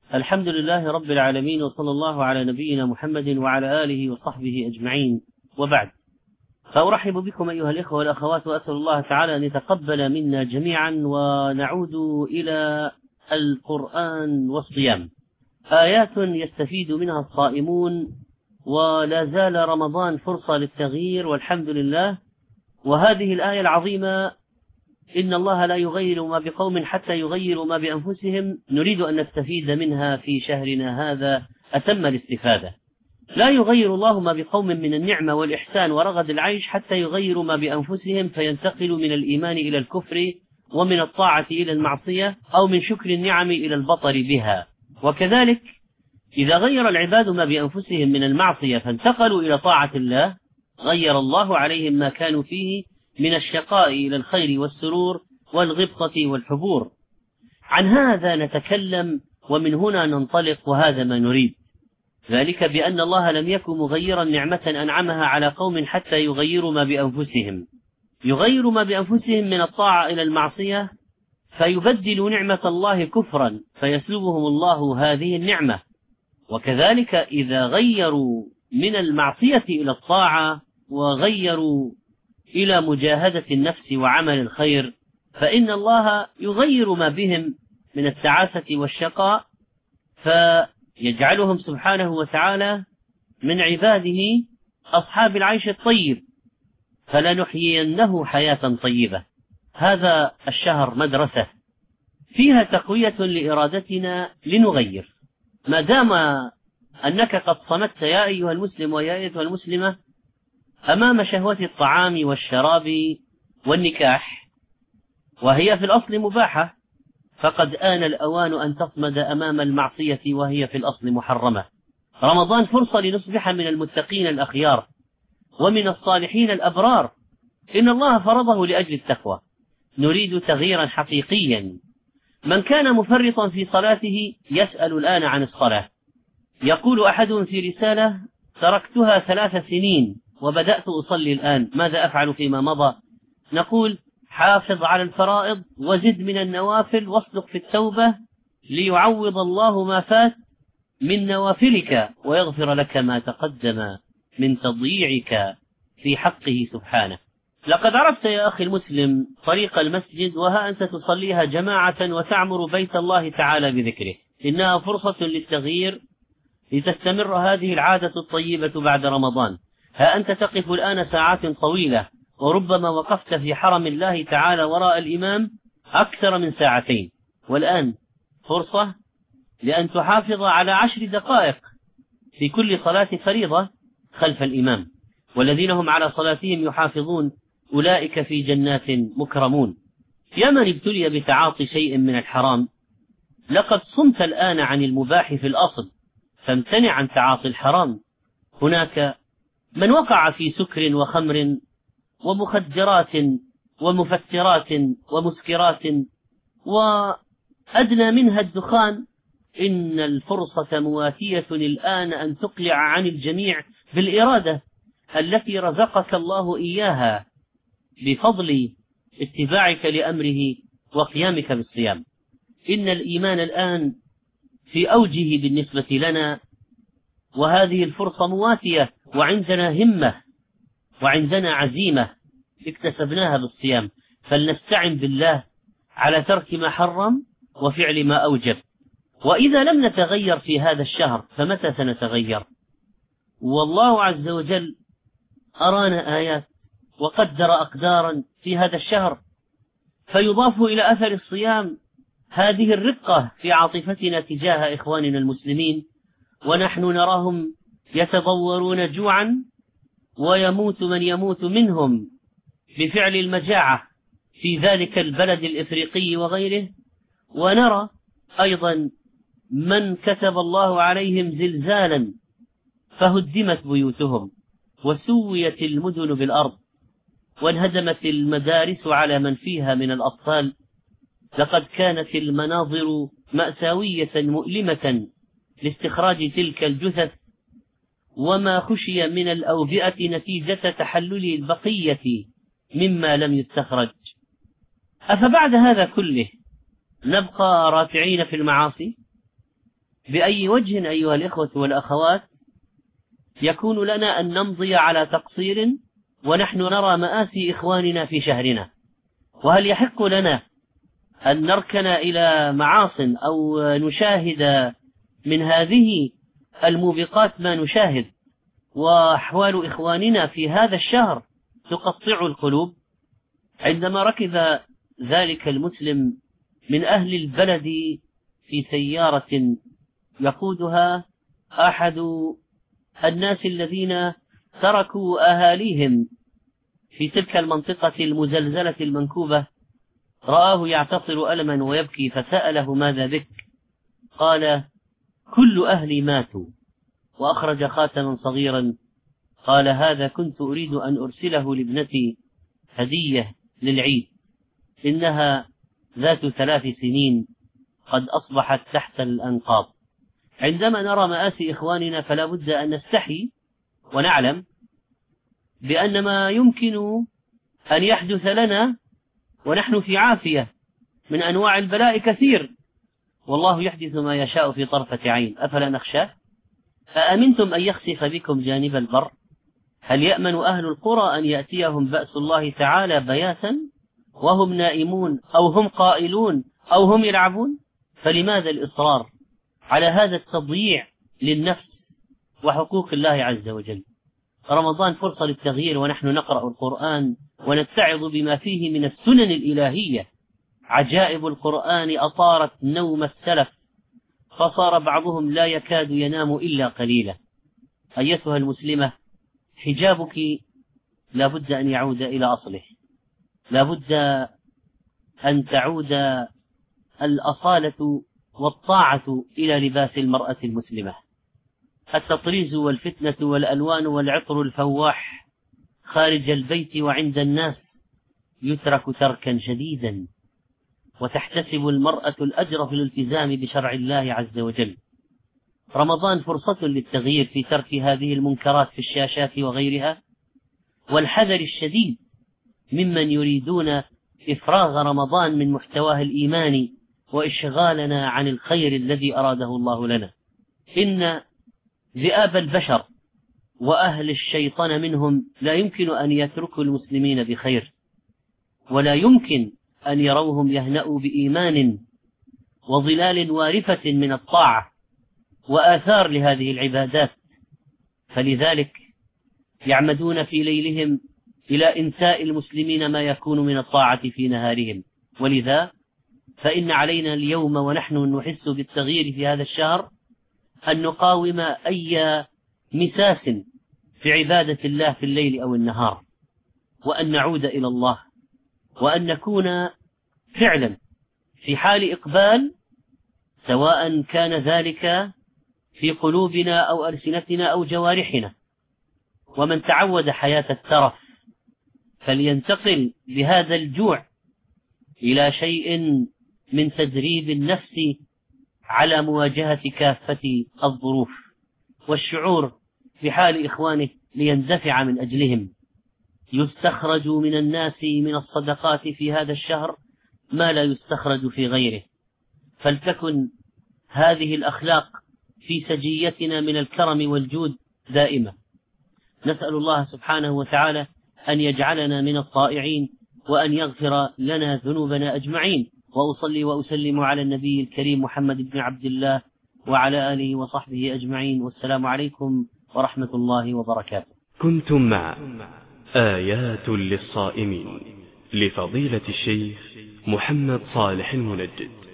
الحمد لله رب العالمين، وصلى الله على نبينا محمد وعلى آله وصحبه أجمعين، وبعد. فأرحب بكم أيها الإخوة والأخوات، وأسأل الله تعالى أن يتقبل منا جميعا. ونعود إلى القرآن والصيام، آيات يستفيد منها الصائمون، ولا زال رمضان فرصة للتغيير والحمد لله. وهذه الآية العظيمة: إن الله لا يغير ما بقوم حتى يغيروا ما بأنفسهم، نريد أن نستفيد منها في شهرنا هذا أتم الاستفادة. لا يغير الله ما بقوم من النعمة والإحسان ورغد العيش حتى يغيروا ما بأنفسهم، فينتقلوا من الإيمان إلى الكفر، ومن الطاعة إلى المعصية، أو من شكر النعم إلى البطر بها. وكذلك إذا غير العباد ما بأنفسهم من المعصية فانتقلوا إلى طاعة الله، غير الله عليهم ما كانوا فيه من الشقاء إلى الخير والسرور والغبطة والحبور. عن هذا نتكلم، ومن هنا ننطلق، وهذا ما نريد، ذلك بأن الله لم يكن مغيرا نعمة أنعمها على قوم حتى يغيروا ما بأنفسهم، يغيروا ما بأنفسهم من الطاعة إلى المعصية، فيبدل نعمة الله كفرا فيسلبهم الله هذه النعمة. وكذلك إذا غيروا من المعصية إلى الطاعة وغيروا إلى مجاهدة النفس وعمل الخير، فإن الله يغير ما بهم من التعاسة والشقاء، فيجعلهم سبحانه وتعالى من عباده أصحاب العيش الطيب، فلنحيينه حياة طيبة. هذا الشهر مدرسة فيها تقوية لإرادتنا لنغير، ما دام أنك قد صمت يا أيها المسلم ويا أيها المسلمة أمام شهوة الطعام والشراب والنكاح، وهي في الأصل مباحة، فقد آن الأوان أن تصمد أمام المعصية وهي في الأصل محرمة. رمضان فرصة لنصبح من المتقين الأخيار ومن الصالحين الأبرار. إن الله فرضه لأجل التقوى، نريد تغييرا حقيقيا. من كان مفرطا في صلاته يسأل الآن عن الصلاة. يقول أحدهم في رسالة: تركتها 3 سنين وبدأت أصلي الآن، ماذا أفعل فيما مضى؟ نقول: حافظ على الفرائض وزد من النوافل واصدق في التوبة ليعوض الله ما فات من نوافلك ويغفر لك ما تقدم من تضييعك في حقه سبحانه. لقد عرفت يا أخي المسلم طريق المسجد، وها أنت تصليها جماعة وتعمر بيت الله تعالى بذكره. إنها فرصة للتغيير لتستمر هذه العادة الطيبة بعد رمضان. ها أنت تقف الآن ساعات طويلة، وربما وقفت في حرم الله تعالى وراء الإمام أكثر من 2 ساعات، والآن فرصة لأن تحافظ على 10 دقائق في كل صلاة فريضة خلف الإمام، والذين هم على صلاتهم يحافظون أولئك في جنات مكرمون. يا من ابتلي بتعاطي شيء من الحرام، لقد صمت الآن عن المباح في الأصل، فامتنع عن تعاطي الحرام. هناك من وقع في سكر وخمر ومخدرات ومفترات ومسكرات، وأدنى منها الدخان. إن الفرصة مواتية الآن أن تقلع عن الجميع بالإرادة التي رزقك الله إياها بفضل اتباعك لأمره وقيامك بالصيام. إن الإيمان الآن في أوجه بالنسبة لنا، وهذه الفرصة مواتية، وعندنا همة وعندنا عزيمة اكتسبناها بالصيام، فلنستعن بالله على ترك ما حرم وفعل ما أوجب. وإذا لم نتغير في هذا الشهر فمتى سنتغير؟ والله عز وجل أرانا آيات وقدر أقدارا في هذا الشهر، فيضاف إلى أثر الصيام هذه الرقة في عاطفتنا تجاه إخواننا المسلمين، ونحن نراهم يتضورون جوعا ويموت من يموت منهم بفعل المجاعة في ذلك البلد الإفريقي وغيره، ونرى أيضا من كتب الله عليهم زلزالا فهدمت بيوتهم وسويت المدن بالأرض وانهدمت المدارس على من فيها من الأطفال. لقد كانت المناظر مأساوية مؤلمة لاستخراج تلك الجثث، وما خشي من الأوبئة نتيجة تحلل البقية مما لم يستخرج. أفبعد هذا كله نبقى رافعين في المعاصي؟ بأي وجه أيها الإخوة والأخوات يكون لنا أن نمضي على تقصير ونحن نرى مآسي إخواننا في شهرنا؟ وهل يحق لنا أن نركن إلى معاصٍ أو نشاهد من هذه الموبقات ما نشاهد، وأحوال إخواننا في هذا الشهر تقطع القلوب؟ عندما ركب ذلك المسلم من أهل البلد في سيارة يقودها أحد الناس الذين تركوا أهاليهم في تلك المنطقة المزلزلة المنكوبة، رآه يعتصر ألما ويبكي، فسأله: ماذا بك؟ قال: كل أهلي ماتوا. وأخرج خاتما صغيرا، قال: هذا كنت أريد أن أرسله لابنتي هدية للعيد، إنها ذات 3 سنين قد أصبحت تحت الأنقاض. عندما نرى مآسي إخواننا فلا بد أن نستحي ونعلم بأن ما يمكن أن يحدث لنا ونحن في عافية من أنواع البلاء كثير، والله يحدث ما يشاء في طرفة عين، أفلا نخشى؟ أأمنتم أن يخسف بكم جانب البر؟ هل يأمن أهل القرى أن يأتيهم بأس الله تعالى بياتا وهم نائمون أو هم قائلون أو هم يلعبون؟ فلماذا الإصرار على هذا التضييع للنفس وحقوق الله عز وجل؟ رمضان فرصة للتغيير، ونحن نقرأ القرآن ونتعظ بما فيه من السنن الإلهية. عجائب القرآن أطارت نوم السلف، فصار بعضهم لا يكاد ينام إلا قليلا. أيتها المسلمة، حجابك لا بد أن يعود إلى أصله، لا بد أن تعود الأصالة والطاعة إلى لباس المرأة المسلمة. التطريز والفتنة والألوان والعطر الفواح خارج البيت وعند الناس يترك تركا شديدا، وتحتسب المرأة الأجر في الالتزام بشرع الله عز وجل. رمضان فرصة للتغيير في ترك هذه المنكرات في الشاشات وغيرها، والحذر الشديد ممن يريدون إفراغ رمضان من محتواه الإيماني وإشغالنا عن الخير الذي أراده الله لنا. إن ذئاب البشر وأهل الشيطان منهم لا يمكن أن يتركوا المسلمين بخير، ولا يمكن أن يروهم يهنأوا بإيمان وظلال وارفة من الطاعة وآثار لهذه العبادات، فلذلك يعمدون في ليلهم إلى إنساء المسلمين ما يكون من الطاعة في نهارهم. ولذا فإن علينا اليوم ونحن نحس بالتغيير في هذا الشهر أن نقاوم أي مساس في عبادة الله في الليل أو النهار، وأن نعود إلى الله، وأن نكون فعلا في حال إقبال، سواء كان ذلك في قلوبنا أو ألسنتنا أو جوارحنا. ومن تعود حياة الترف فلينتقل بهذا الجوع إلى شيء من تدريب النفس على مواجهة كافة الظروف والشعور بحال إخوانه ليندفع من أجلهم. يستخرج من الناس من الصدقات في هذا الشهر ما لا يستخرج في غيره، فلتكن هذه الأخلاق في سجيتنا من الكرم والجود دائمة. نسأل الله سبحانه وتعالى أن يجعلنا من الطائعين، وأن يغفر لنا ذنوبنا أجمعين. وأصلي وأسلم على النبي الكريم محمد بن عبد الله وعلى آله وصحبه أجمعين، والسلام عليكم ورحمة الله وبركاته. كنتم مع آيات للصائمين لفضيلة الشيخ محمد صالح المنجد.